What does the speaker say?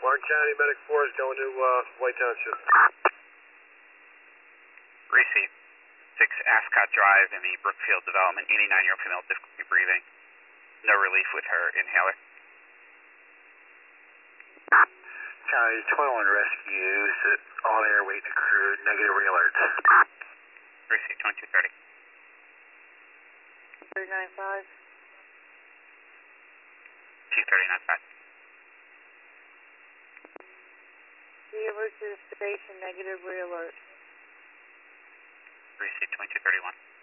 Martin County Medic 4 is going to White Township. Receive 6 Ascot Drive in the Brookfield development, 89-year-old female, difficulty breathing. No relief with her inhaler. County 21 rescues, all air waiting to crew, negative re-alerts. Receive 2230. 395. 2395. Dealer to the station, negative re-alert. Receive 2231.